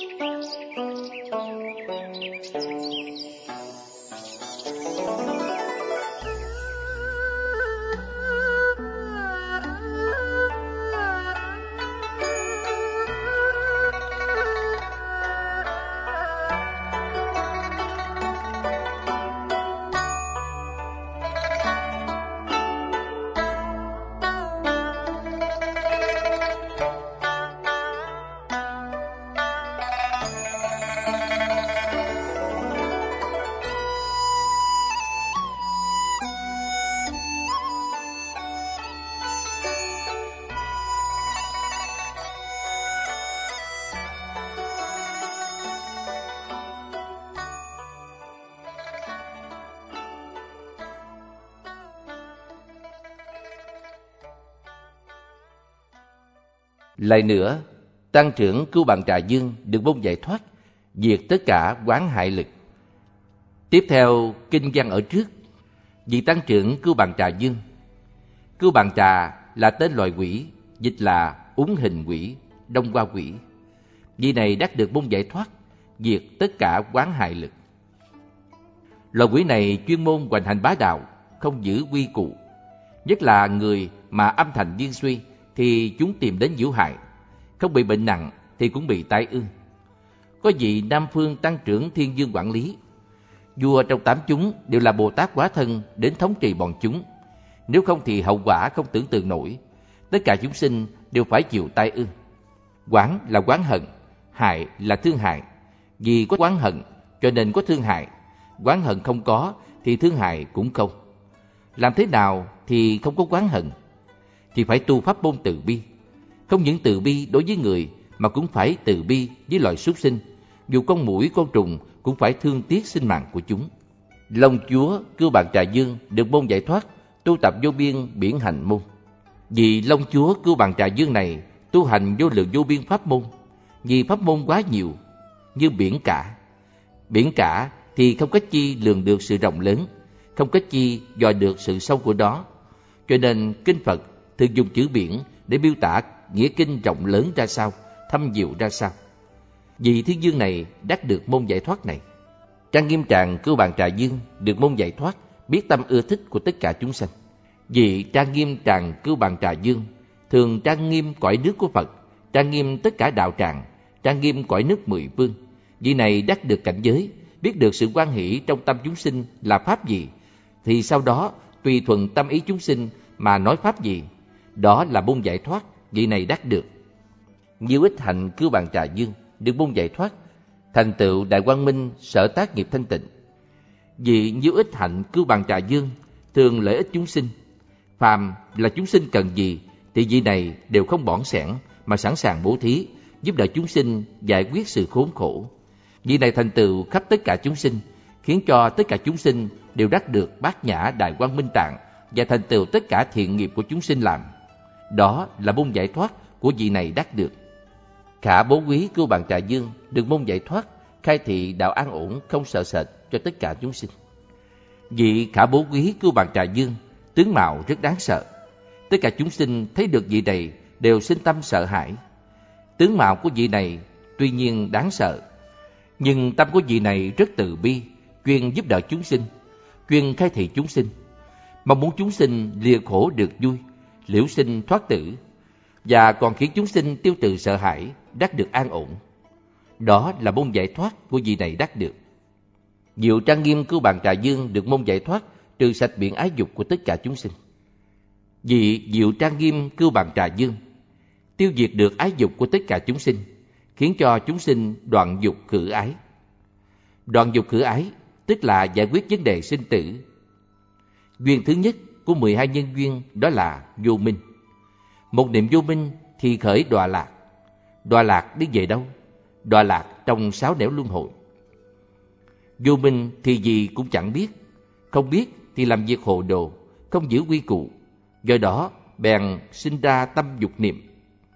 Lại nữa, tăng trưởng Cưu Bằng Trà Dương được môn giải thoát, diệt tất cả oán hại lực. Tiếp theo kinh văn ở trước, vị tăng trưởng Cưu Bằng Trà Dương. Cưu Bằng Trà là tên loài quỷ, dịch là úng hình quỷ, đông hoa quỷ. Vị này đắc được môn giải thoát, diệt tất cả oán hại lực. Loài quỷ này chuyên môn hoành hành bá đạo, không giữ quy củ. Nhất là người mà âm thành điên suy thì chúng tìm đến giễu hại, không bị bệnh nặng thì cũng bị tai ương. Có vị Nam Phương tăng trưởng Thiên Dương quản lý. Vua trong 8 chúng đều là Bồ Tát hóa thân đến thống trị bọn chúng. Nếu không thì hậu quả không tưởng tượng nổi. Tất cả chúng sinh đều phải chịu tai ương. Oán là oán hận, hại là thương hại. Vì có oán hận cho nên có thương hại. Oán hận không có thì thương hại cũng không. Làm thế nào thì không có oán hận? Thì phải tu pháp môn từ bi. Không những từ bi đối với người mà cũng phải từ bi với loài súc sinh. Dù con muỗi con trùng cũng phải thương tiếc sinh mạng của chúng. Long Chúa Cưu Bằng Trà Dương được môn giải thoát, tu tập vô biên biển hành môn. Vì Long Chúa Cưu Bằng Trà Dương này tu hành vô lượng vô biên pháp môn. Vì pháp môn quá nhiều, như biển cả. Biển cả thì không cách chi lường được sự rộng lớn, không cách chi dò được sự sâu của đó. Cho nên kinh Phật thường dùng chữ biển để miêu tả nghĩa kinh rộng lớn ra sao, thâm diệu ra sao. Vì Thiên Dương này đắc được môn giải thoát này. Trang Nghiêm Tràng Cưu Bằng Trà Dương được môn giải thoát, biết tâm ưa thích của tất cả chúng sanh. Vì Trang Nghiêm Tràng Cưu Bằng Trà Dương thường trang nghiêm cõi nước của Phật, trang nghiêm tất cả đạo tràng, trang nghiêm cõi nước 10 phương. Vị này đắc được cảnh giới, biết được sự hoan hỷ trong tâm chúng sinh là pháp gì, thì sau đó tùy thuận tâm ý chúng sinh mà nói pháp gì. Đó là môn giải thoát, vị này đắc được. Nhiều ít hạnh Cưu Bằng Trà Dương được môn giải thoát, thành tựu đại quang minh sở tác nghiệp thanh tịnh. Vì nhiều ít hạnh Cưu Bằng Trà Dương thường lợi ích chúng sinh. Phàm là chúng sinh cần gì thì vị này đều không bỏn sẻn mà sẵn sàng bố thí, giúp đỡ chúng sinh giải quyết sự khốn khổ. Vị này thành tựu khắp tất cả chúng sinh, khiến cho tất cả chúng sinh đều đắc được bát nhã đại quang minh tạng và thành tựu tất cả thiện nghiệp của chúng sinh làm. Đó là môn giải thoát của vị này đắc được. Khả Bố Quý Cưu Bằng Trà Dương được môn giải thoát, khai thị đạo an ổn không sợ sệt cho tất cả chúng sinh. Vị Khả Bố Quý Cưu Bằng Trà Dương tướng mạo rất đáng sợ. Tất cả chúng sinh thấy được vị này đều sinh tâm sợ hãi. Tướng mạo của vị này tuy nhiên đáng sợ, nhưng tâm của vị này rất từ bi, chuyên giúp đỡ chúng sinh, chuyên khai thị chúng sinh, mong muốn chúng sinh lìa khổ được vui, liễu sinh thoát tử, và còn khiến chúng sinh tiêu trừ sợ hãi, đắc được an ổn. Đó là môn giải thoát của vị này đắc được. Diệu Trang Nghiêm Cưu Bằng Trà Dương được môn giải thoát, trừ sạch biển ái dục của tất cả chúng sinh. Vì Diệu Trang Nghiêm Cưu Bằng Trà Dương tiêu diệt được ái dục của tất cả chúng sinh, khiến cho chúng sinh đoạn dục khử ái. Đoạn dục khử ái tức là giải quyết vấn đề sinh tử. Duyên thứ nhất của 12 nhân duyên đó là vô minh. Một niệm vô minh thì khởi đọa lạc. Đọa lạc đi về đâu? Đọa lạc trong 6 nẻo luân hồi. Vô minh thì gì cũng chẳng biết, không biết thì làm việc hồ đồ, không giữ quy củ, do đó bèn sinh ra tâm dục niệm.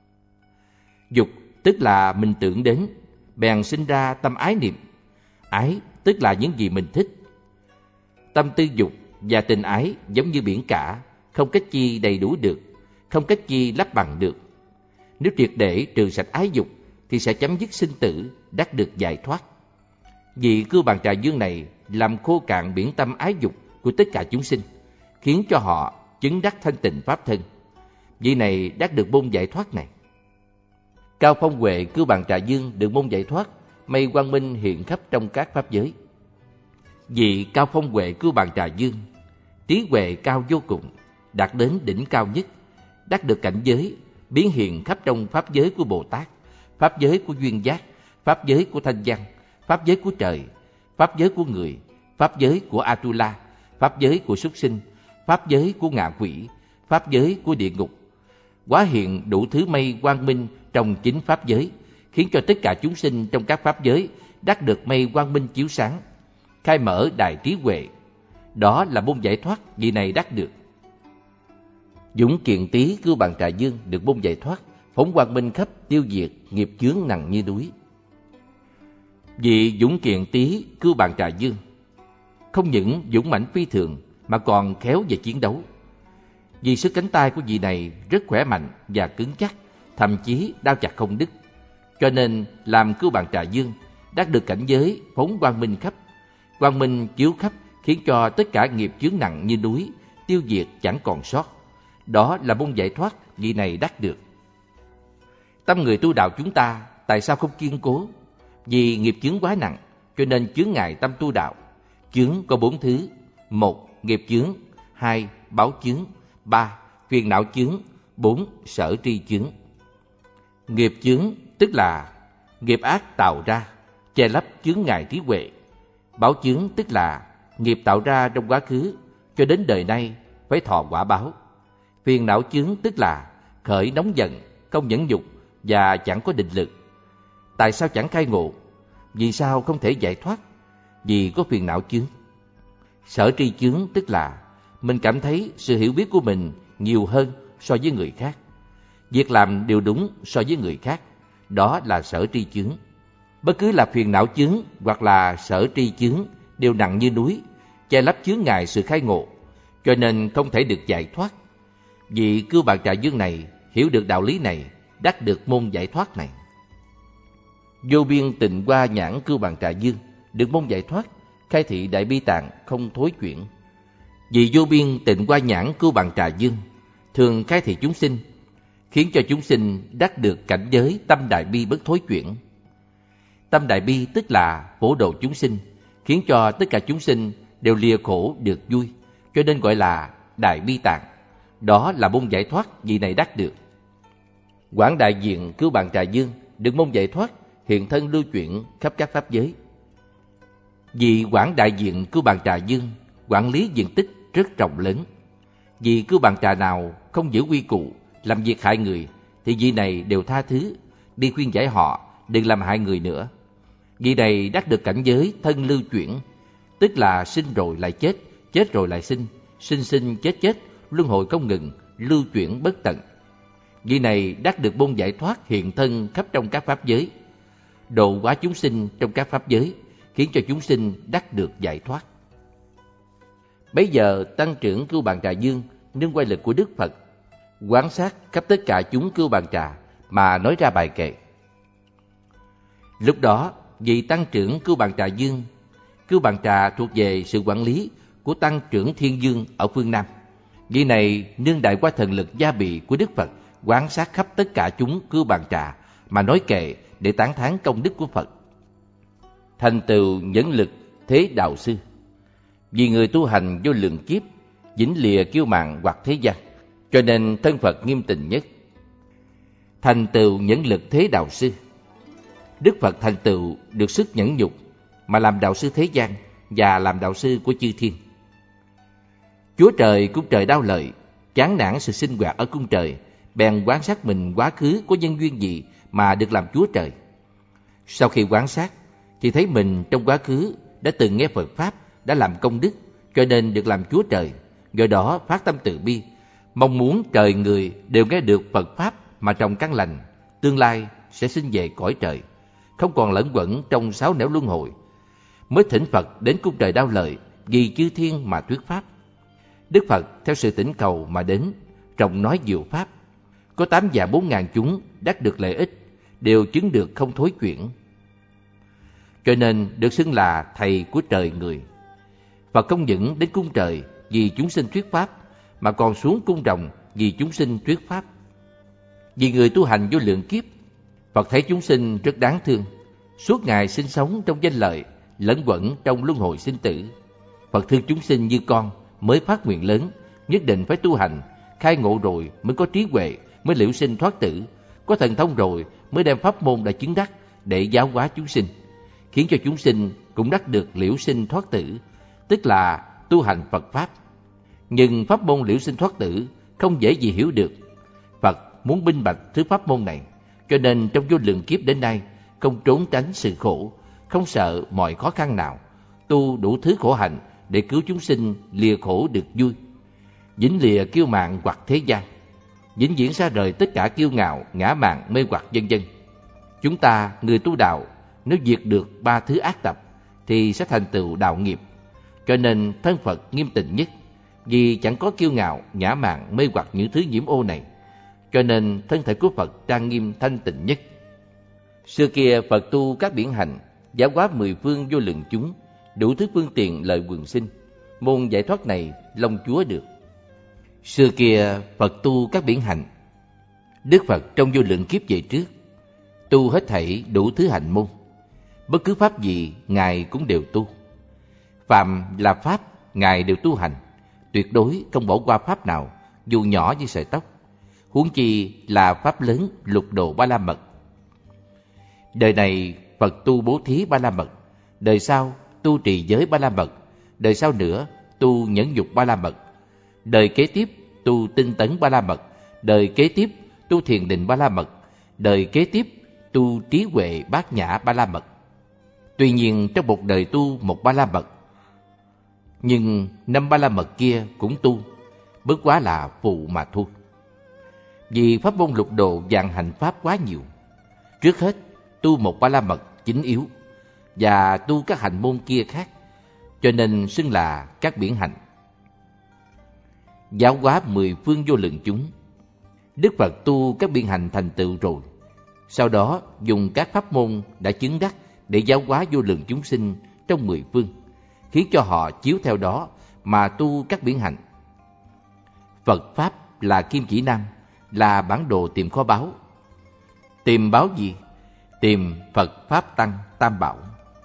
Dục tức là mình tưởng đến, bèn sinh ra tâm ái niệm. Ái tức là những gì mình thích. Tâm tư dục và tình ái giống như biển cả, không cách chi đầy đủ được, không cách chi lấp bằng được. Nếu triệt để trừ sạch ái dục thì sẽ chấm dứt sinh tử, đắc được giải thoát. Vị Cưu Bàn Trà Dương này làm khô cạn biển tâm ái dục của tất cả chúng sinh, khiến cho họ chứng đắc thanh tịnh pháp thân. Vị này đắc được môn giải thoát này. Cao Phong Huệ Cưu Bàn Trà Dương được môn giải thoát, mây quang minh hiện khắp trong các pháp giới. Vị Cao Phong Huệ Cưu Bàn Trà Dương, trí huệ cao vô cùng, đạt đến đỉnh cao nhất, đắc được cảnh giới biến hiện khắp trong pháp giới của Bồ Tát, pháp giới của duyên giác, pháp giới của thanh văn, pháp giới của trời, pháp giới của người, pháp giới của Atula, pháp giới của súc sinh, pháp giới của ngạ quỷ, pháp giới của địa ngục, hóa hiện đủ thứ mây quang minh trong chính pháp giới, khiến cho tất cả chúng sinh trong các pháp giới đắc được mây quang minh chiếu sáng, khai mở đại trí huệ. Đó là môn giải thoát vị này đắc được. Dũng Kiện Tý Cưu Bàn Trà Dương được môn giải thoát, phóng quang minh khắp, tiêu diệt nghiệp chướng nặng như núi. Vị Dũng Kiện Tý Cưu Bàn Trà Dương không những dũng mãnh phi thường mà còn khéo về chiến đấu. Vì sức cánh tay của vị này rất khỏe mạnh và cứng chắc, thậm chí đao chặt không đứt, cho nên làm Cưu Bàn Trà Dương đắc được cảnh giới phóng quang minh khắp. Quang minh chiếu khắp khiến cho tất cả nghiệp chướng nặng như núi tiêu diệt chẳng còn sót. Đó là môn giải thoát vị này đắc được. Tâm người tu đạo chúng ta tại sao không kiên cố? Vì nghiệp chướng quá nặng, cho nên chướng ngại tâm tu đạo. Chướng có 4 thứ: 1. Nghiệp chướng, 2. Báo chướng, 3. Phiền não chướng, 4. Sở tri chướng. Nghiệp chướng tức là nghiệp ác tạo ra, che lấp chướng ngại trí huệ. Báo chướng tức là nghiệp tạo ra trong quá khứ, cho đến đời nay phải thọ quả báo. Phiền não chướng tức là khởi nóng giận, không nhẫn nhục và chẳng có định lực. Tại sao chẳng khai ngộ? Vì sao không thể giải thoát? Vì có phiền não chướng. Sở tri chướng tức là mình cảm thấy sự hiểu biết của mình nhiều hơn so với người khác, việc làm điều đúng so với người khác. Đó là sở tri chướng. Bất cứ là phiền não chướng hoặc là sở tri chướng đều nặng như núi, che lấp chướng ngại sự khai ngộ, cho nên không thể được giải thoát. Vị Cưu Bàn Trà Dương này hiểu được đạo lý này, đắc được môn giải thoát này. Vô biên tịnh hoa nhãn Cưu Bàn Trà Dương được môn giải thoát, khai thị đại bi tạng không thối chuyển. Vì vô biên tịnh hoa nhãn Cưu Bàn Trà Dương thường khai thị chúng sinh, khiến cho chúng sinh đắc được cảnh giới tâm đại bi bất thối chuyển. Tâm đại bi tức là phổ độ chúng sinh, khiến cho tất cả chúng sinh đều lìa khổ được vui, cho nên gọi là đại bi tạng. Đó là môn giải thoát vị này đắc được. Quảng đại diện Cưu Bàn Trà Dương được môn giải thoát, hiện thân lưu chuyển khắp các pháp giới. Vì quảng đại diện Cưu Bàn Trà Dương quản lý diện tích rất rộng lớn. Vì Cưu Bàn Trà nào không giữ quy củ, làm việc hại người, thì vị này đều tha thứ, đi khuyên giải họ đừng làm hại người nữa. Vị này đắc được cảnh giới thân lưu chuyển, tức là sinh rồi lại chết, chết rồi lại sinh, sinh sinh chết chết, luân hồi không ngừng, lưu chuyển bất tận. Vị này đắc được môn giải thoát, hiện thân khắp trong các pháp giới, độ hóa chúng sinh trong các pháp giới, khiến cho chúng sinh đắc được giải thoát. Bấy giờ tăng trưởng Cưu Bàn Trà Dương nương oai lực của Đức Phật, quán sát khắp tất cả chúng Cưu Bàn Trà mà nói ra bài kệ. Lúc đó vị tăng trưởng Cưu Bàn Trà Dương, Cưu Bàn Trà thuộc về sự quản lý của tăng trưởng Thiên Dương ở phương Nam. Vị này nương đại qua thần lực gia bị của Đức Phật, quán sát khắp tất cả chúng Cưu Bàn Trà mà nói kệ để tán thán công đức của Phật. Thành tựu nhẫn lực thế đạo sư. Vì người tu hành vô lượng kiếp, vĩnh lìa kiêu mạn hoặc thế gian, cho nên thân Phật nghiêm tịnh nhất. Thành tựu nhẫn lực thế đạo sư. Đức Phật thành tựu được sức nhẫn nhục mà làm đạo sư thế gian và làm đạo sư của chư thiên. Chúa trời cung trời đau lợi, chán nản sự sinh hoạt ở cung trời, bèn quan sát mình quá khứ có nhân duyên gì mà được làm Chúa trời. Sau khi quan sát thì thấy mình trong quá khứ đã từng nghe Phật Pháp, đã làm công đức, cho nên được làm Chúa trời. Do đó phát tâm từ bi, mong muốn trời người đều nghe được Phật Pháp mà trồng căn lành, tương lai sẽ sinh về cõi trời, không còn lẫn quẩn trong sáu nẻo luân hồi. Mới thỉnh Phật đến cung trời đau lợi, vì chư thiên mà thuyết Pháp. Đức Phật theo sự thỉnh cầu mà đến, trồng nói diệu Pháp. Có 8 vạn 4 ngàn chúng đắc được lợi ích, đều chứng được không thối chuyển. Cho nên được xưng là thầy của trời người. Phật không những đến cung trời vì chúng sinh thuyết pháp, mà còn xuống cung rồng vì chúng sinh thuyết pháp. Vì người tu hành vô lượng kiếp, Phật thấy chúng sinh rất đáng thương, suốt ngày sinh sống trong danh lợi, lẫn quẩn trong luân hồi sinh tử. Phật thương chúng sinh như con, mới phát nguyện lớn, nhất định phải tu hành, khai ngộ rồi mới có trí huệ, mới liễu sinh thoát tử, có thần thông rồi mới đem pháp môn đã chứng đắc để giáo hóa chúng sinh, khiến cho chúng sinh cũng đắc được liễu sinh thoát tử, tức là tu hành Phật Pháp. Nhưng pháp môn liễu sinh thoát tử không dễ gì hiểu được. Phật muốn minh bạch thứ pháp môn này, cho nên trong vô lượng kiếp đến nay không trốn tránh sự khổ, không sợ mọi khó khăn nào, tu đủ thứ khổ hạnh để cứu chúng sinh lìa khổ được vui, vĩnh lìa kiêu mạn hoặc thế gian, vĩnh viễn xa rời tất cả kiêu ngạo, ngã mạn, mê hoặc vân vân. Chúng ta người tu đạo nếu diệt được 3 thứ ác tập thì sẽ thành tựu đạo nghiệp. Cho nên thân Phật nghiêm tịnh nhất, vì chẳng có kiêu ngạo, ngã mạn, mê hoặc những thứ nhiễm ô này. Cho nên thân thể của Phật trang nghiêm thanh tịnh nhất. Xưa kia Phật tu các biển hạnh, giáo hóa 10 phương vô lượng chúng, đủ thứ phương tiện lợi quần sinh. Môn giải thoát này Long Chúa được. Xưa kia Phật tu các biển hạnh, Đức Phật trong vô lượng kiếp về trước tu hết thảy đủ thứ hạnh môn. Bất cứ pháp gì Ngài cũng đều tu. Phàm là pháp Ngài đều tu hành, tuyệt đối không bỏ qua pháp nào, dù nhỏ như sợi tóc. Huống chi là pháp lớn lục độ Ba La Mật. Đời này Phật tu bố thí Ba La Mật, đời sau tu trì giới Ba La Mật, đời sau nữa tu nhẫn nhục Ba La Mật, đời kế tiếp tu tinh tấn Ba La Mật, đời kế tiếp tu thiền định Ba La Mật, đời kế tiếp tu trí huệ bát nhã Ba La Mật. Tuy nhiên trong một đời tu một Ba La Mật, nhưng 5 Ba La Mật kia cũng tu, bất quá là phụ mà thôi. Vì pháp môn lục độ vạn hạnh pháp quá nhiều, trước hết tu một Ba La Mật chính yếu và tu các hạnh môn kia khác, cho nên xưng là các biển hạnh. Giáo hóa 10 phương vô lượng chúng, Đức Phật tu các biển hạnh thành tựu rồi, sau đó dùng các pháp môn đã chứng đắc để giáo hóa vô lượng chúng sinh trong 10 phương, khiến cho họ chiếu theo đó mà tu các biển hạnh. Phật Pháp là kim chỉ nam, là bản đồ tìm kho báu. Tìm báu gì? Tìm Phật Pháp Tăng Tam Bảo.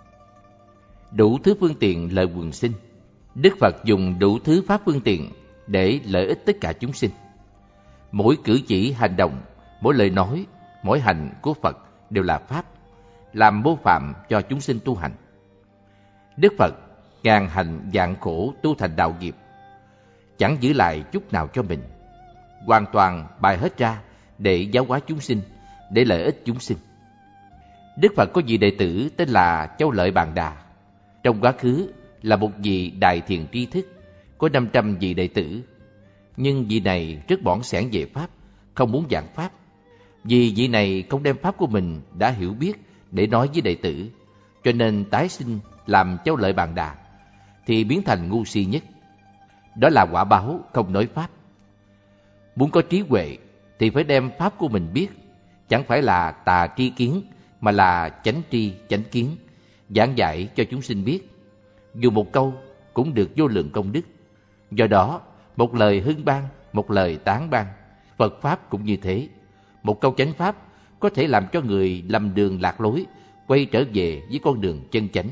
Đủ thứ phương tiện lợi quần sinh, Đức Phật dùng đủ thứ pháp phương tiện để lợi ích tất cả chúng sinh. Mỗi cử chỉ hành động, mỗi lời nói, mỗi hành của Phật đều là pháp, làm mô phạm cho chúng sinh tu hành. Đức Phật ngàn hành vạn khổ tu thành đạo nghiệp, chẳng giữ lại chút nào cho mình, hoàn toàn bày hết ra để giáo hóa chúng sinh, để lợi ích chúng sinh. Đức Phật có vị đệ tử tên là Châu Lợi Bàn Đà. Trong quá khứ là một vị đại thiện tri thức, có 500 vị đệ tử. Nhưng vị này rất bỏn sẻn về pháp, không muốn giảng pháp. Vì vị này không đem pháp của mình đã hiểu biết để nói với đệ tử, cho nên tái sinh làm Châu Lợi Bàn Đà thì biến thành ngu si nhất. Đó là quả báo không nói pháp. Muốn có trí huệ thì phải đem pháp của mình biết, chẳng phải là tà tri kiến mà là chánh tri chánh kiến, giảng dạy cho chúng sinh biết. Dù một câu cũng được vô lượng công đức. Do đó, một lời hưng ban, một lời tán ban, Phật Pháp cũng như thế. Một câu chánh Pháp có thể làm cho người lầm đường lạc lối, quay trở về với con đường chân chánh.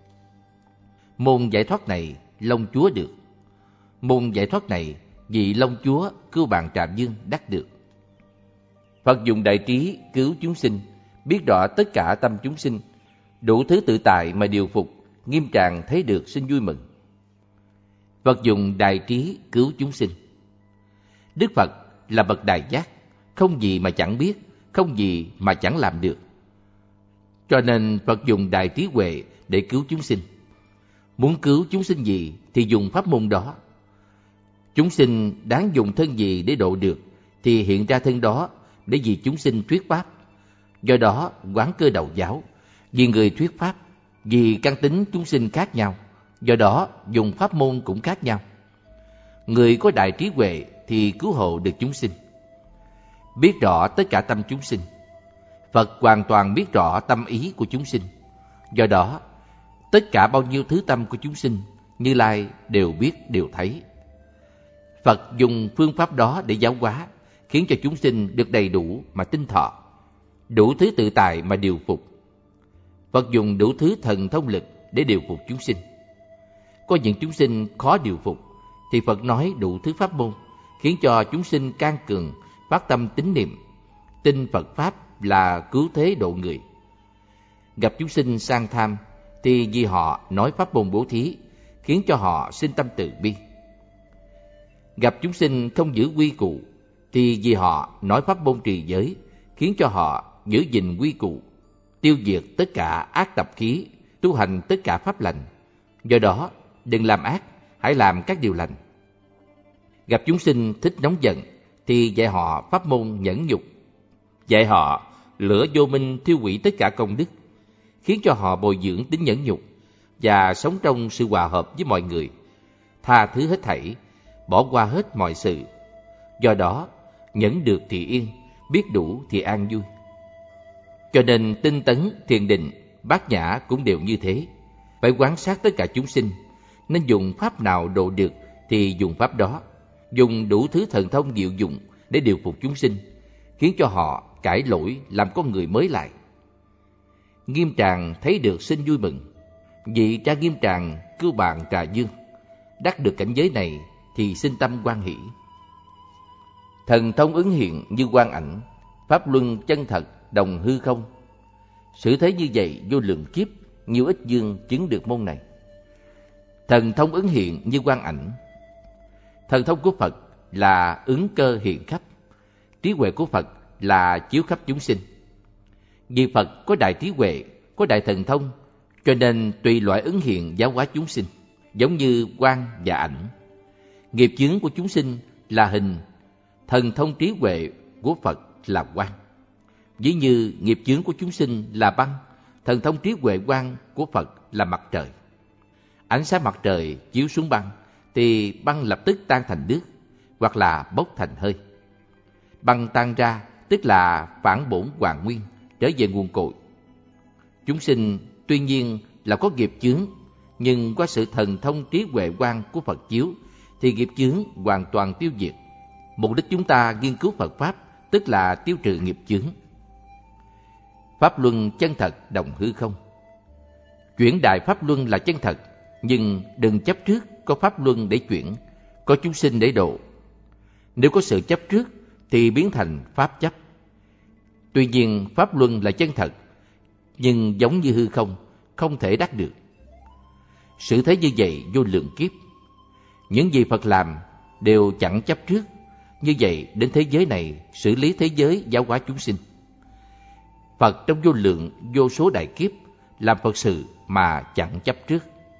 Môn giải thoát này Long Chúa được. Môn giải thoát này vị Long Chúa Cưu Bàn Trạm Dương đắc được. Phật dùng đại trí cứu chúng sinh, biết rõ tất cả tâm chúng sinh, đủ thứ tự tại mà điều phục, nghiêm tràng thấy được sinh vui mừng. Phật dùng đại trí cứu chúng sinh. Đức Phật là bậc đại giác, không gì mà chẳng biết, không gì mà chẳng làm được. Cho nên Phật dùng đại trí huệ để cứu chúng sinh. Muốn cứu chúng sinh gì thì dùng pháp môn đó. Chúng sinh đáng dùng thân gì để độ được thì hiện ra thân đó để vì chúng sinh thuyết pháp. Do đó quán Cơ Đầu giáo, vì người thuyết pháp, vì căn tính chúng sinh khác nhau, do đó dùng pháp môn cũng khác nhau. Người có đại trí huệ thì cứu hộ được chúng sinh, biết rõ tất cả tâm chúng sinh. Phật hoàn toàn biết rõ tâm ý của chúng sinh. Do đó, tất cả bao nhiêu thứ tâm của chúng sinh, Như Lai đều biết, đều thấy. Phật dùng phương pháp đó để giáo hóa, khiến cho chúng sinh được đầy đủ mà tinh thọ, đủ thứ tự tại mà điều phục. Phật dùng đủ thứ thần thông lực để điều phục chúng sinh. Có những chúng sinh khó điều phục, thì Phật nói đủ thứ pháp môn, khiến cho chúng sinh can cường, phát tâm tín niệm, tin Phật Pháp là cứu thế độ người. Gặp chúng sinh sang tham, thì vì họ nói pháp môn bố thí, khiến cho họ sinh tâm từ bi. Gặp chúng sinh không giữ quy củ, thì vì họ nói pháp môn trì giới, khiến cho họ giữ gìn quy củ, tiêu diệt tất cả ác tập khí, tu hành tất cả pháp lành. Do đó, đừng làm ác, hãy làm các điều lành. Gặp chúng sinh thích nóng giận, thì dạy họ pháp môn nhẫn nhục, dạy họ lửa vô minh thiêu hủy tất cả công đức, khiến cho họ bồi dưỡng tính nhẫn nhục và sống trong sự hòa hợp với mọi người, tha thứ hết thảy, bỏ qua hết mọi sự. Do đó, nhẫn được thì yên, biết đủ thì an vui. Cho nên tinh tấn, thiền định, bát nhã cũng đều như thế. Phải quan sát tất cả chúng sinh, nên dùng pháp nào độ được thì dùng pháp đó, dùng đủ thứ thần thông diệu dụng để điều phục chúng sinh, khiến cho họ cải lỗi làm con người mới lại. Nghiêm Tràng thấy được sinh vui mừng. Vị cha Nghiêm Tràng Cưu Bàn Trà Dương đắc được cảnh giới này thì sinh tâm hoan hỷ. Thần thông ứng hiện như quang ảnh, pháp luân chân thật đồng hư không. Sự thế như vậy vô lượng kiếp, nhiều ít dương chứng được môn này. Thần thông ứng hiện như quang ảnh. Thần thông của Phật là ứng cơ hiện khắp, trí huệ của Phật là chiếu khắp chúng sinh. Vì Phật có đại trí huệ, có đại thần thông, cho nên tùy loại ứng hiện giáo hóa chúng sinh, giống như quang và ảnh. Nghiệp chướng của chúng sinh là hình, thần thông trí huệ của Phật là quang. Ví như nghiệp chướng của chúng sinh là băng, thần thông trí huệ quang của Phật là mặt trời. Ánh sáng mặt trời chiếu xuống băng, thì băng lập tức tan thành nước, hoặc là bốc thành hơi. Băng tan ra tức là phản bổn hoàn nguyên, trở về nguồn cội. Chúng sinh tuy nhiên là có nghiệp chướng, nhưng qua sự thần thông trí huệ quang của Phật chiếu, thì nghiệp chướng hoàn toàn tiêu diệt. Mục đích chúng ta nghiên cứu Phật Pháp tức là tiêu trừ nghiệp chướng. Pháp luân chân thật đồng hư không. Chuyển đại pháp luân là chân thật, nhưng đừng chấp trước có pháp luân để chuyển, có chúng sinh để độ. Nếu có sự chấp trước thì biến thành pháp chấp. Tuy nhiên pháp luân là chân thật, nhưng giống như hư không, không thể đắc được. Sự thế như vậy vô lượng kiếp. Những gì Phật làm đều chẳng chấp trước. Như vậy đến thế giới này xử lý thế giới giáo hóa chúng sinh. Phật trong vô lượng vô số đại kiếp làm Phật sự mà chẳng chấp trước.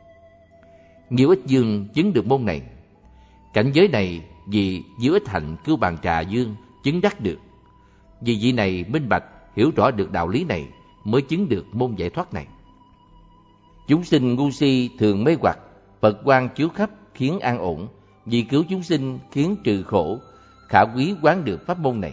Nhiều ít dương chứng được môn này. Cảnh giới này vì Diệu Ích Hạnh Cưu Bàn Trà Dương chứng đắc được. Vì vị này minh bạch hiểu rõ được đạo lý này mới chứng được môn giải thoát này. Chúng sinh ngu si thường mê hoặc, Phật quang chiếu khắp khiến an ổn. Vì cứu chúng sinh khiến trừ khổ, khả quý quán được pháp môn này.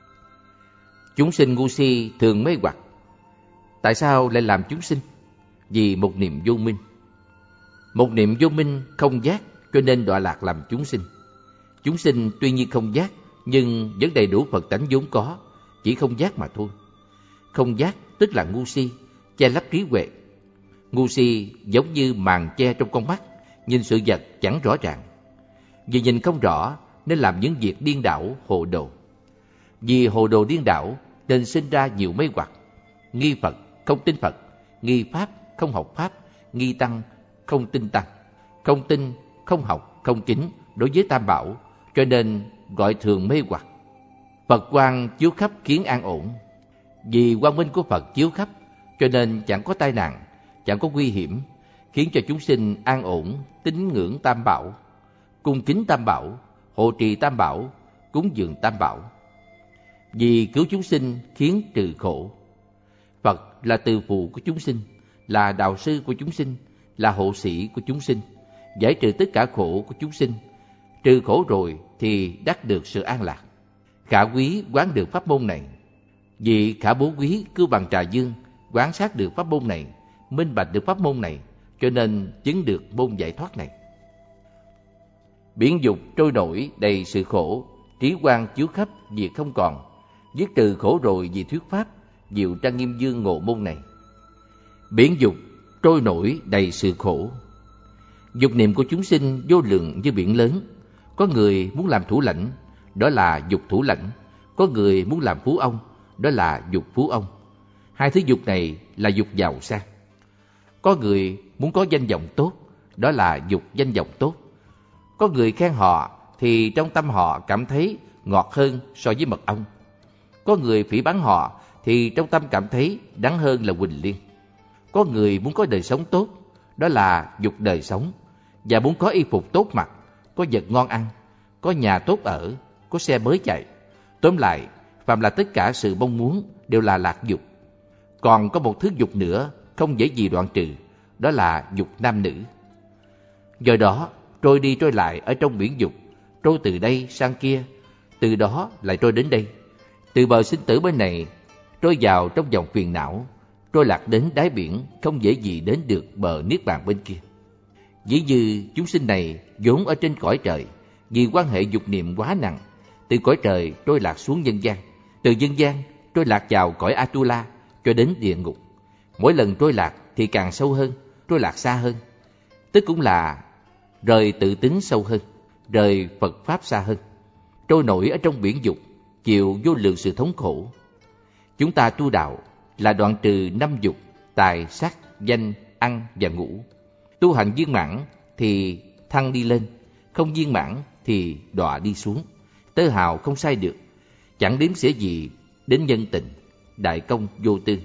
Chúng sinh ngu si thường mê hoặc. Tại sao lại làm chúng sinh? Vì một niệm vô minh. Một niệm vô minh không giác, cho nên đọa lạc làm chúng sinh. Chúng sinh tuy nhiên không giác, nhưng vẫn đầy đủ Phật tánh vốn có, chỉ không giác mà thôi. Không giác tức là ngu si, che lấp trí huệ. Ngu si giống như màn che trong con mắt, nhìn sự vật chẳng rõ ràng. Vì nhìn không rõ nên làm những việc điên đảo, hồ đồ. Vì hồ đồ điên đảo nên sinh ra nhiều mê hoặc. Nghi Phật, không tin Phật. Nghi Pháp, không học Pháp. Nghi Tăng, không tin Tăng. Không tin, không học, không kính đối với Tam Bảo, cho nên gọi thường mê hoặc. Phật quang chiếu khắp khiến an ổn. Vì quang minh của Phật chiếu khắp, cho nên chẳng có tai nạn, chẳng có nguy hiểm, khiến cho chúng sinh an ổn, tín ngưỡng Tam Bảo, cung kính Tam Bảo, hộ trì Tam Bảo, cúng dường Tam Bảo. Vì cứu chúng sinh khiến trừ khổ. Phật là từ phụ của chúng sinh, là đạo sư của chúng sinh, là hộ sĩ của chúng sinh, giải trừ tất cả khổ của chúng sinh. Trừ khổ rồi thì đắc được sự an lạc. Khả quý quán được pháp môn này. Vị Khả Bố Quý Cưu Bằng Trà Dương quán sát được pháp môn này, minh bạch được pháp môn này, cho nên chứng được môn giải thoát này. Biển dục trôi nổi đầy sự khổ, trí quang chiếu khắp diệt không còn, dứt trừ khổ rồi vì thuyết pháp, diệu trang nghiêm dương ngộ môn này. Biển dục trôi nổi đầy sự khổ. Dục niệm của chúng sinh vô lượng như biển lớn. Có người muốn làm thủ lãnh, đó là dục thủ lãnh. Có người muốn làm phú ông, đó là dục phú ông. Hai thứ dục này là dục giàu sang. Có người muốn có danh vọng tốt, đó là dục danh vọng tốt. Có người khen họ thì trong tâm họ cảm thấy ngọt hơn so với mật ong. Có người phỉ báng họ thì trong tâm cảm thấy đắng hơn là huỳnh liên. Có người muốn có đời sống tốt, đó là dục đời sống, và muốn có y phục tốt mặc, có vật ngon ăn, có nhà tốt ở, có xe mới chạy. Tóm lại, phàm là tất cả sự mong muốn đều là lạc dục. Còn có một thứ dục nữa không dễ gì đoạn trừ, đó là dục nam nữ. Do đó, trôi đi trôi lại ở trong biển dục, trôi từ đây sang kia, từ đó lại trôi đến đây. Từ bờ sinh tử bên này, trôi vào trong dòng phiền não, trôi lạc đến đáy biển, không dễ gì đến được bờ niết bàn bên kia. Dĩ như chúng sinh này vốn ở trên cõi trời, vì quan hệ dục niệm quá nặng, từ cõi trời trôi lạc xuống nhân gian, từ nhân gian trôi lạc vào cõi Atula cho đến địa ngục. Mỗi lần trôi lạc thì càng sâu hơn, trôi lạc xa hơn, tức cũng là rời tự tính sâu hơn, rời Phật Pháp xa hơn, trôi nổi ở trong biển dục, chịu vô lượng sự thống khổ. Chúng ta tu đạo là đoạn trừ 5 dục, tài, sắc, danh, ăn và ngủ. Tu hành viên mãn thì thăng đi lên, không viên mãn thì đọa đi xuống. Tơ hào không sai được, chẳng đếm xỉa gì đến nhân tình, đại công vô tư.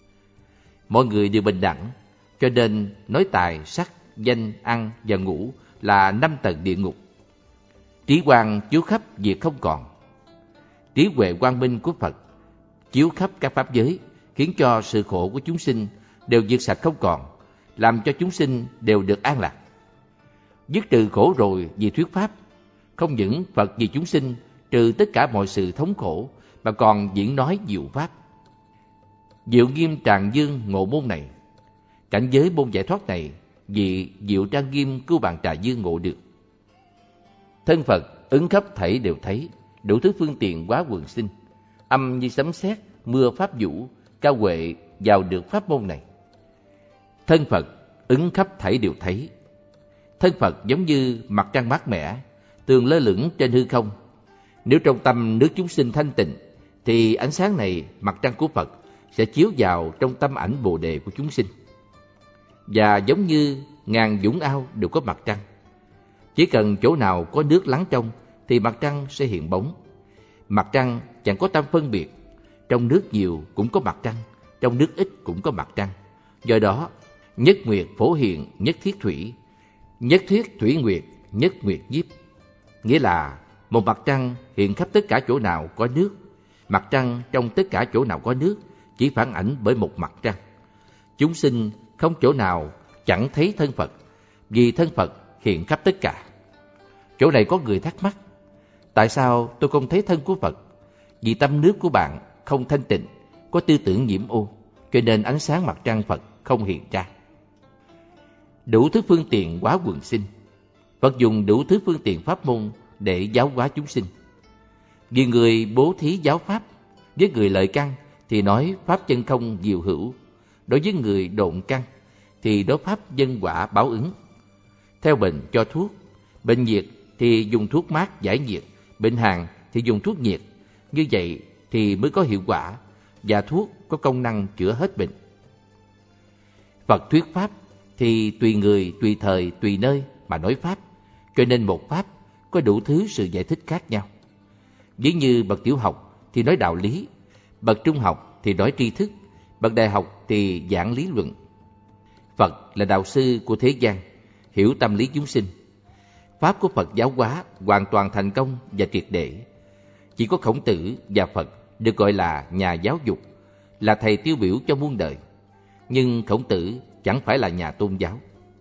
Mọi người đều bình đẳng, cho nên nói tài, sắc, danh, ăn và ngủ là 5 tầng địa ngục. Trí quang chiếu khắp diệt không còn. Trí huệ quang minh của Phật chiếu khắp các pháp giới, khiến cho sự khổ của chúng sinh đều diệt sạch không còn, làm cho chúng sinh đều được an lạc. Dứt trừ khổ rồi vì thuyết pháp, không những Phật vì chúng sinh trừ tất cả mọi sự thống khổ, mà còn diễn nói diệu pháp. Diệu nghiêm tràng dương ngộ môn này, cảnh giới môn giải thoát này, vì diệu trang nghiêm Cưu Bằng Trà Dương ngộ được. Thân Phật ứng khắp thảy đều thấy, đủ thứ phương tiện hóa quần sinh, âm như sấm sét, mưa pháp vũ, cao huệ vào được pháp môn này. Thân Phật ứng khắp thảy đều thấy. Thân Phật giống như mặt trăng mát mẻ, tường lơ lửng trên hư không. Nếu trong tâm nước chúng sinh thanh tịnh, thì ánh sáng này, mặt trăng của Phật, sẽ chiếu vào trong tâm ảnh Bồ Đề của chúng sinh. Và giống như ngàn vũng ao đều có mặt trăng, chỉ cần chỗ nào có nước lắng trong thì mặt trăng sẽ hiện bóng. Mặt trăng chẳng có tâm phân biệt, trong nước nhiều cũng có mặt trăng, trong nước ít cũng có mặt trăng. Do đó, nhất nguyệt phổ hiện, nhất thiết thủy, nhất thiết thủy nguyệt, nhất nguyệt nhiếp. Nghĩa là một mặt trăng hiện khắp tất cả chỗ nào có nước, mặt trăng trong tất cả chỗ nào có nước chỉ phản ảnh bởi một mặt trăng. Chúng sinh không chỗ nào chẳng thấy thân Phật, vì thân Phật hiện khắp tất cả. Chỗ này có người thắc mắc, tại sao tôi không thấy thân của Phật? Vì tâm nước của bạn không thanh tịnh, có tư tưởng nhiễm ô, cho nên ánh sáng mặt trăng Phật không hiện ra. Đủ thứ phương tiện hóa quần sinh. Phật dùng đủ thứ phương tiện pháp môn để giáo hóa chúng sinh. Vì người bố thí giáo pháp, với người lợi căn thì nói pháp chân không diệu hữu, đối với người độn căn thì nói pháp nhân quả báo ứng. Theo bệnh cho thuốc, bệnh nhiệt thì dùng thuốc mát giải nhiệt, bệnh hàn thì dùng thuốc nhiệt. Như vậy thì mới có hiệu quả, và thuốc có công năng chữa hết bệnh. Phật thuyết pháp thì tùy người, tùy thời, tùy nơi mà nói pháp, cho nên một pháp có đủ thứ sự giải thích khác nhau. Ví như bậc tiểu học thì nói đạo lý, bậc trung học thì nói tri thức, bậc đại học thì giảng lý luận. Phật là đạo sư của thế gian, hiểu tâm lý chúng sinh. Pháp của Phật giáo hóa hoàn toàn thành công và triệt để. Chỉ có Khổng Tử và Phật được gọi là nhà giáo dục, là thầy tiêu biểu cho muôn đời. Nhưng Khổng Tử chẳng phải là nhà tôn giáo.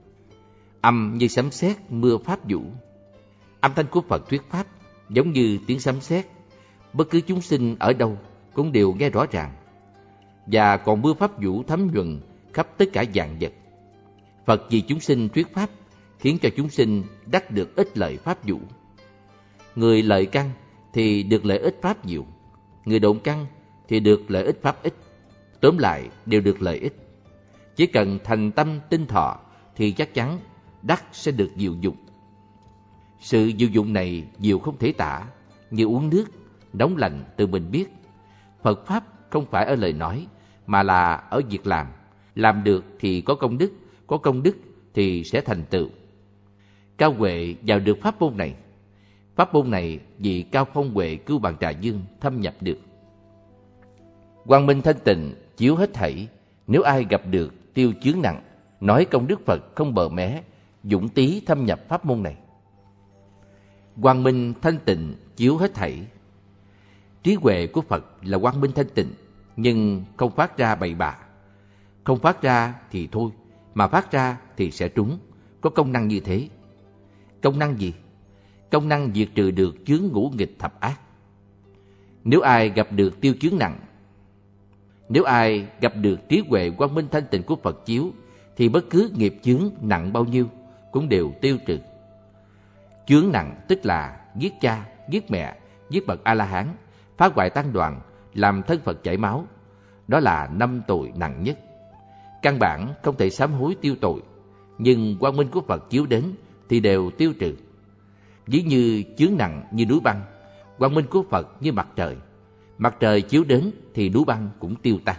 Âm như sấm sét, mưa pháp vũ. Âm thanh của Phật thuyết pháp giống như tiếng sấm sét. Bất cứ chúng sinh ở đâu cũng đều nghe rõ ràng, và còn mưa pháp vũ thấm nhuần khắp tất cả vạn vật. Phật vì chúng sinh thuyết pháp, khiến cho chúng sinh đắc được ích lợi pháp vũ. Người lợi căn thì được lợi ích pháp nhiều, người động căn thì được lợi ích pháp ít. Tóm lại đều được lợi ích. Chỉ cần thành tâm tinh thọ thì chắc chắn đắc sẽ được diệu dụng. Sự diệu dụng này diệu không thể tả, như uống nước, nóng lạnh tự mình biết. Phật Pháp không phải ở lời nói, mà là ở việc làm. Làm được thì có công đức thì sẽ thành tựu. Cao Huệ vào được pháp môn này. Pháp môn này vì Cao Phong Huệ Cưu Bàn Trà Dương thâm nhập được. Quang minh thanh tịnh chiếu hết thảy, nếu ai gặp được tiêu chướng nặng, nói công đức Phật không bờ mé, dũng tí thâm nhập pháp môn này. Quang minh thanh tịnh chiếu hết thảy. Trí huệ của Phật là quang minh thanh tịnh, nhưng không phát ra bậy bạ. Không phát ra thì thôi, mà phát ra thì sẽ trúng, có công năng như thế. Công năng gì? Công năng diệt trừ được chướng ngũ nghịch thập ác. Nếu ai gặp được tiêu chướng nặng, nếu ai gặp được trí huệ quang minh thanh tịnh của Phật chiếu, thì bất cứ nghiệp chướng nặng bao nhiêu cũng đều tiêu trừ. Chướng nặng tức là giết cha, giết mẹ, giết bậc A-la-hán, phá hoại tăng đoàn, làm thân Phật chảy máu. Đó là 5 tội nặng nhất. Căn bản không thể sám hối tiêu tội, nhưng quang minh của Phật chiếu đến thì đều tiêu trừ. Ví như chướng nặng như núi băng, quang minh của Phật như mặt trời. Mặt trời chiếu đến thì núi băng cũng tiêu tan.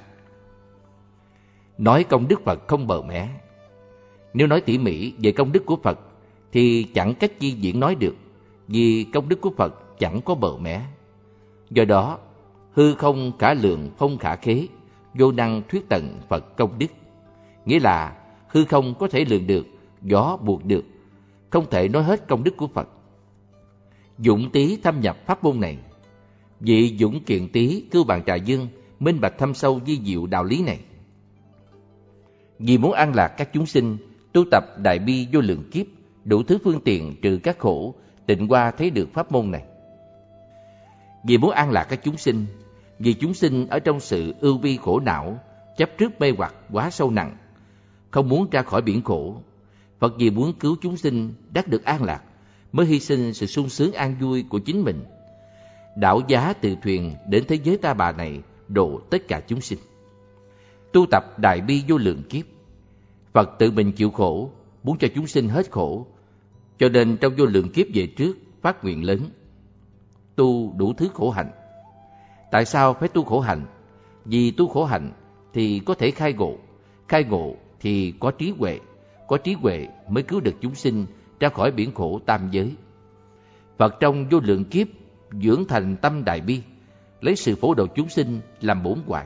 Nói công đức Phật không bờ mé. Nếu nói tỉ mỉ về công đức của Phật thì chẳng cách chi diễn nói được, vì công đức của Phật chẳng có bờ mé. Do đó, hư không khả lượng phong khả khế, vô năng thuyết tận Phật công đức. Nghĩa là hư không có thể lượng được, gió buộc được, không thể nói hết công đức của Phật. Dũng tí thâm nhập pháp môn này. Vị Dũng Kiện Tý Cưu Bàn Trà Dương minh bạch thâm sâu vi diệu đạo lý này. Vì muốn an lạc các chúng sinh, tu tập đại bi vô lượng kiếp, đủ thứ phương tiện trừ các khổ, tịnh qua thấy được pháp môn này. Vì muốn an lạc các chúng sinh, vì chúng sinh ở trong sự ưu vi khổ não, chấp trước mê hoặc quá sâu nặng, không muốn ra khỏi biển khổ. Phật vì muốn cứu chúng sinh đắc được an lạc, mới hy sinh sự sung sướng an vui của chính mình, đảo giá từ thuyền đến thế giới ta bà này, độ tất cả chúng sinh. Tu tập đại bi vô lượng kiếp, Phật tự mình chịu khổ, muốn cho chúng sinh hết khổ, cho nên trong vô lượng kiếp về trước phát nguyện lớn, tu đủ thứ khổ hạnh. Tại sao phải tu khổ hạnh? Vì tu khổ hạnh thì có thể khai ngộ thì có trí huệ mới cứu được chúng sinh ra khỏi biển khổ tam giới. Phật trong vô lượng kiếp dưỡng thành tâm đại bi, lấy sự phổ độ chúng sinh làm bổn hoài,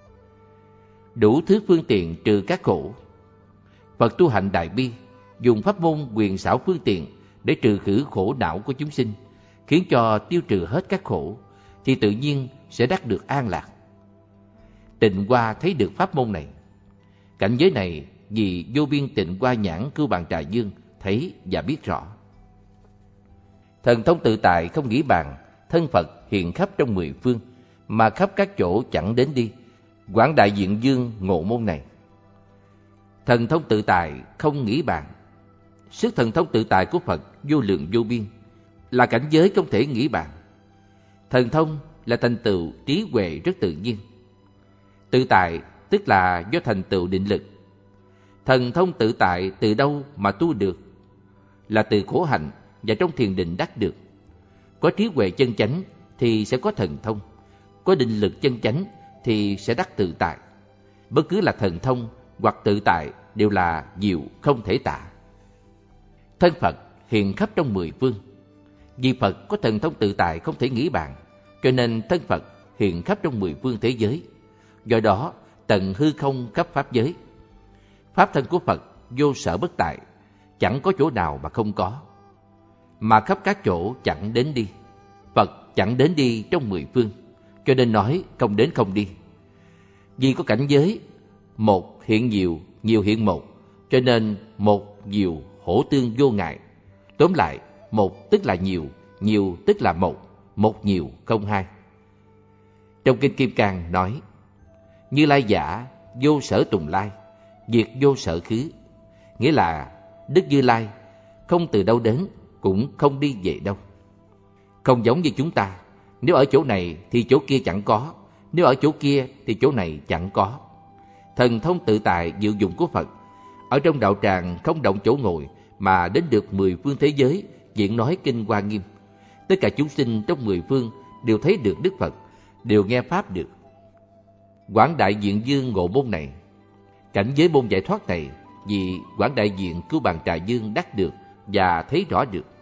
đủ thứ phương tiện trừ các khổ. Phật tu hành đại bi, dùng pháp môn quyền xảo phương tiện để trừ khử khổ não của chúng sinh, khiến cho tiêu trừ hết các khổ, thì tự nhiên sẽ đắc được an lạc. Tịnh qua thấy được pháp môn này. Cảnh giới này vì vô biên tịnh qua nhãn Cưu Bàn Trà Dương thấy và biết rõ. Thần thông tự tại không nghĩ bàn, thân Phật hiện khắp trong 10 phương, mà khắp các chỗ chẳng đến đi. Quảng Đại Diện Dương ngộ môn này. Thần thông tự tại không nghĩ bàn. Sức thần thông tự tại của Phật vô lượng vô biên, là cảnh giới không thể nghĩ bàn. Thần thông là thành tựu trí huệ rất tự nhiên. Tự tại tức là do thành tựu định lực. Thần thông tự tại từ đâu mà tu được? Là từ khổ hạnh và trong thiền định đắc được. Có trí huệ chân chánh thì sẽ có thần thông, có định lực chân chánh thì sẽ đắc tự tại. Bất cứ là thần thông hoặc tự tại đều là diệu không thể tả. Thân Phật hiện khắp trong 10 phương. Vì Phật có thần thông tự tại không thể nghĩ bàn, cho nên thân Phật hiện khắp trong 10 phương thế giới. Do đó tận hư không khắp pháp giới. Pháp thân của Phật vô sở bất tại, chẳng có chỗ nào mà không có, mà khắp các chỗ chẳng đến đi. Phật chẳng đến đi trong 10 phương, cho nên nói không đến không đi. Vì có cảnh giới một hiện nhiều, nhiều hiện một, cho nên một nhiều hỗ tương vô ngại. Tóm lại, một tức là nhiều, nhiều tức là một, một nhiều không hai. Trong Kinh Kim Cang nói: Như Lai giả vô sở tùng lai, diệt vô sở khứ. Nghĩa là Đức Như Lai không từ đâu đến, cũng không đi về đâu. Không giống như chúng ta, nếu ở chỗ này thì chỗ kia chẳng có, nếu ở chỗ kia thì chỗ này chẳng có. Thần thông tự tại diệu dụng của Phật ở trong đạo tràng không động chỗ ngồi mà đến được 10 phương thế giới diễn nói kinh Hoa Nghiêm. Tất cả chúng sinh trong 10 phương đều thấy được Đức Phật, đều nghe pháp được. Quảng Đại Diện Dương ngộ môn này, cảnh giới môn giải thoát này, vì Quảng Đại Diện Cưu Bàn Trà Dương đắc được và thấy rõ được.